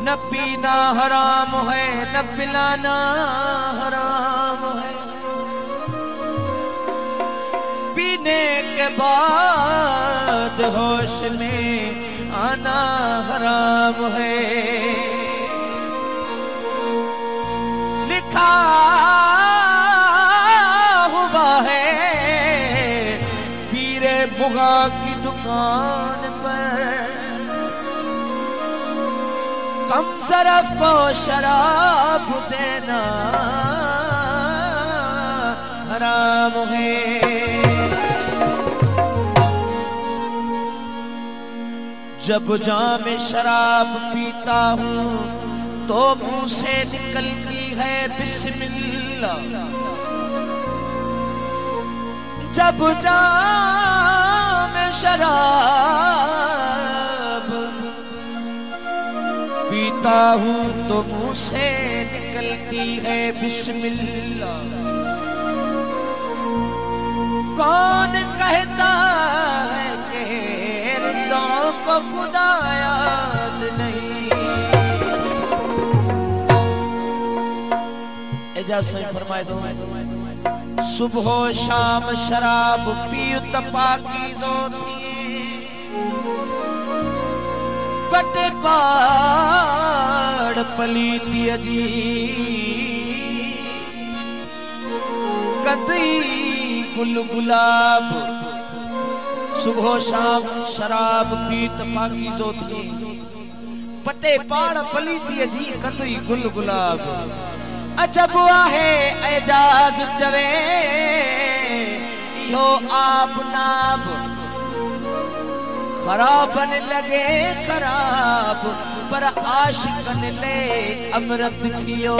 न पीना हराम है न पिलाना हराम है, पीने के बाद होश में आना हराम है। लिखा हुआ है पीरे बुगा की दुकान पर, कम ज़रफ़ को शराब देना हराम है। जब जाम शराब पीता हूँ तो मुंह से निकलती है बिस्मिल्लाह, जब जाम शराब पीता हूँ तो मुंह से निकलती है बिस्मिल्लाह। कौन कहता है कि रिंदों को खुदा याद नहीं। एजाज़ सही फरमाए दो, सुबह शाम शराब पीऊ त पाकीज़ो थी, कटे पाड़ पलीती अजी कदई गुल गुलाब। सुबह शाम शराब पीत पाकीज़ो थी, पटे पाड़ पलीती अजी कदई गुल गुलाब। अजब आहे एजाज़ चवे इहो आप नाब, खराबन लगे खराब पर आशिकन ले अमृत थियो।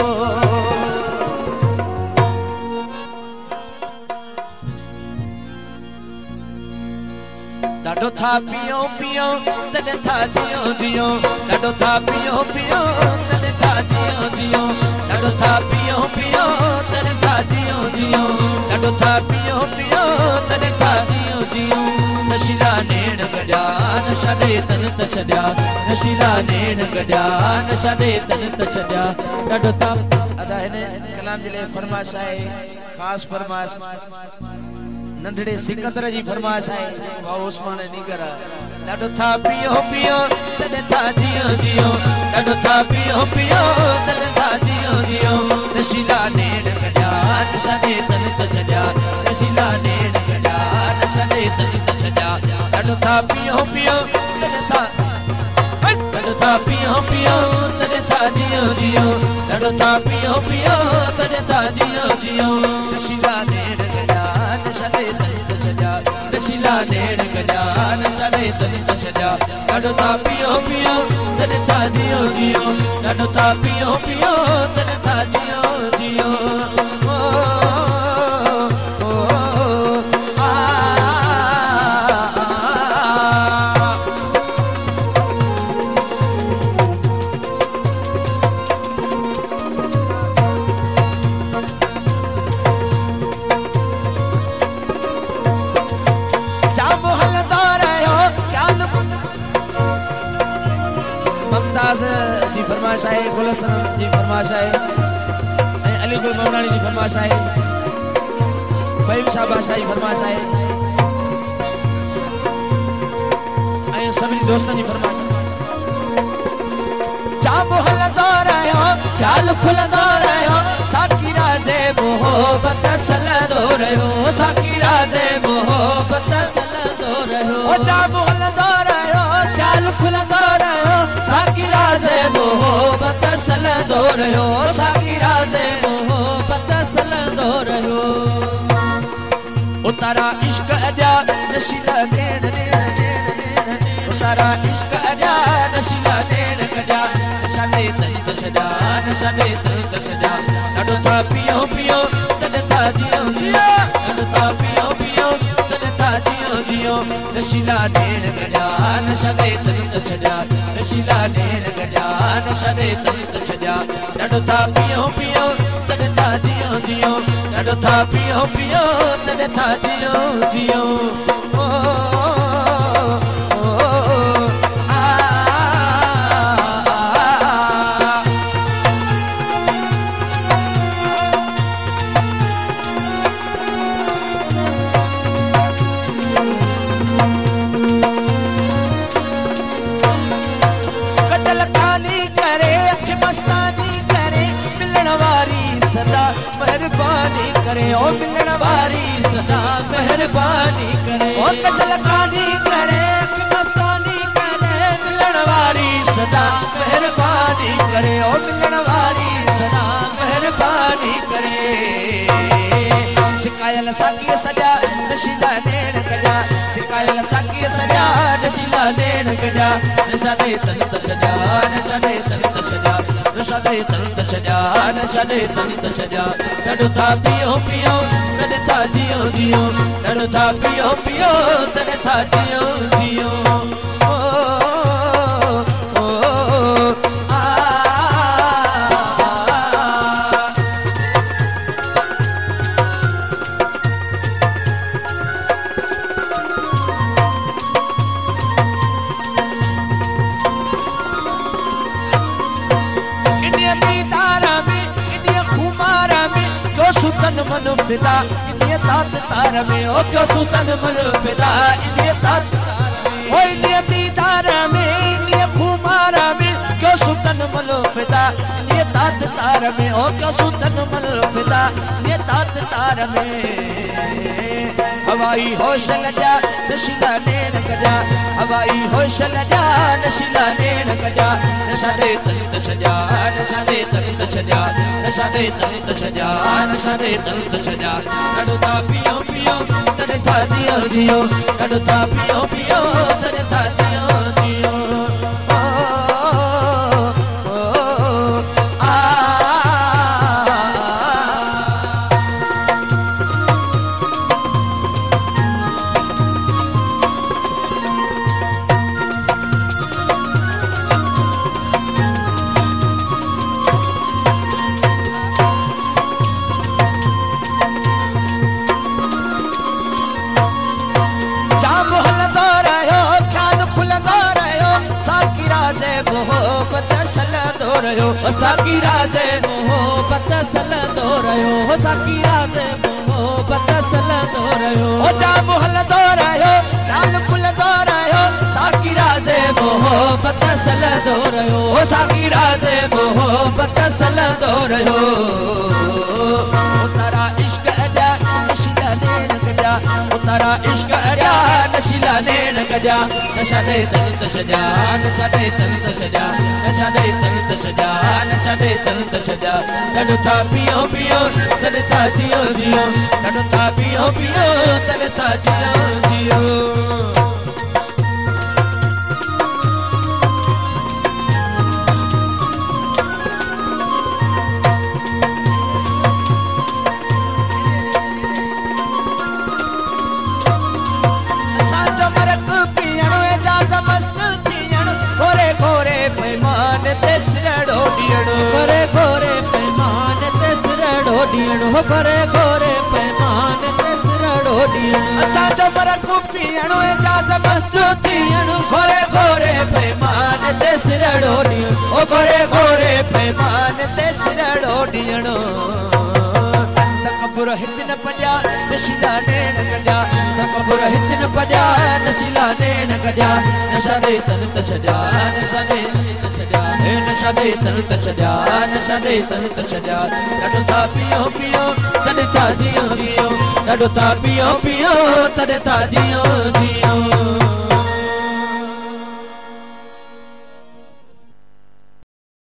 डाडो था पियो पियो तने था जियो जियो, डाडो था पियो पियो तने था जियो जियो, डाडो था पियो पियो तने था जियो जियो, डाडो था पियो पियो तने था जियो जियो। नशीला नेण गजा नशा दे तन त छड्या, नशीला नेण गजा नशा दे तन त छड्या। डाडो था अदा हिन कलाम जे लाइ फरमाइश आहे, ख़ासि फरमाइश नंढड़े सिकंदर जी फरमाइश आहे, भाउ उस्मान नीगर। डाडो था पियो पियो तने था जियो जियो, डाडो था पियो पियो तने था जियो जियो। नशीला नेण गजा नशा दे तन त छड्या, नशीला नेण गजा नशा दे तन त छड्या। डाडो था पियो पियो तने था, डाडो था पियो पियो तने था जियो जियो, डाडो था पियो पियो तने था जियो जियो। नशीला नेण गजा नशा दे तन त छड्या, नशीला नेण गजा नशा दे तन त छड्या। डाडो था पियो पियो तने था जियो जियो, डाडो था पियो पियो तने था जियो जियो। जी फरमाइश आहे, गुलशन जी फरमाइश आहे, ऐं अली गुल मौलानी जी फरमाइश आहे, फ़हीम शाह बादशाह जी फरमाइश आहे, ऐं सभिनी दोस्तनि जी फरमाइश आहे। जाम हलंदो रहियो ख़्याल खुलंदो रहियो, साकी राज़े मोहब्बत सलंदो रहियो, साकी राज़े मोहब्बत सलंदो रहियो। जाम हलंदो रहियो ख़्याल खुलंदो रहियो, साकी राज़े मोहब्बत सलंदो रहियो, साकी राज़े मोहब्बत सलंदो रहियो। उतारा इश्क अजा नशीला नेण नेण नेण नेण, उतारा इश्क अजा नशीला नेण गजा नशा दे तन त छड्या, नशा दे तन त छड्या। डाडो था पियो पियो तने था जियो जियो, डाडो था पियो पियो तने था जियो जियो। नशीला नेण गजा नशा दे तन त छड्या, नशीला नेण गजा नशा दे तन त छड्या। डाडो था पियो पियो तने था जियो जियो, डाडो था पियो पियो तने था जियो जियो। मेहरबानी करे ओ कजलकानी करे मस्तानी करे मिलण वारी सदा मेहरबानी करे ओ मिलण वारी सदा मेहरबानी करे सिकायल साकी सजा नशीला नेण कजा सिकायल साकी सजा नशीला नेण कजा नशा दे तन सजा नशा दे तन सजा नशा दे तन सजा नशा दे तन सजा डडो था पियो पियो तने था जियो जियो डडो था पियो पियो तने था जियो जियो सुतन मन फिदा इन्हीं तात तार में ओ क्यों सुतन मन फिदा इन्हीं तात तार में ओ इन्हीं दीदार में इन्हीं खुमारा में क्यों सुतन मन फिदा इन्हीं तात तार में ओ क्यों सुतन मन फिदा इन्हीं तात तार में हवाई होश लजा नशीला नेण कजा हवाई होश लजा नशीला नेण कजा नशा दे तन सजा नशा दे तन सजा नशा दे तन सजा नशा दे तन सजा डडो था पियो पियो तने था जियो जियो डडो था पियो पियो तने था जियो जियो साकी राज़े मोहब्बत सलंदो रहियो साकी राज़े मोहब्बत सलंदो रहियो ओ जाम हलंदो रहियो जान खुलंदो रहियो साकी राज़े मोहब्बत सलंदो रहियो ओ साकी राज़े मोहब्बत सलंदो रहियो ओ तारा इश्क अदा नशीला नेण कजा ओ तारा इश्क अदा नशीला नेण कजा नशा दे तन सजा नशा दे तन सजा नशा दे तन सजा नशा दे तन सजा डडो था पियो पियो तने था जियो जियो डडो था पियो पियो तने था जियो जियो हो करे गोरे पैमान ते सिरड़ो ॾियण असां जो मरक पीअणो इजाज़ मस्त थियण गोरे गोरे पैमान ते सिरड़ो ॾियण ओ गोरे गोरे पैमान ते सिरड़ो ॾियण तकबुर हित न पजा नशीला नेण कजा तकबुर हित न पजा नशीला नेण कजा नशा दे तन सजा नशा दे सजा नशा दे तन सजा नशा दे तन सजा डडो था पियो पियो तने था जियो जियो डडो था पियो पियो तने था जियो जियो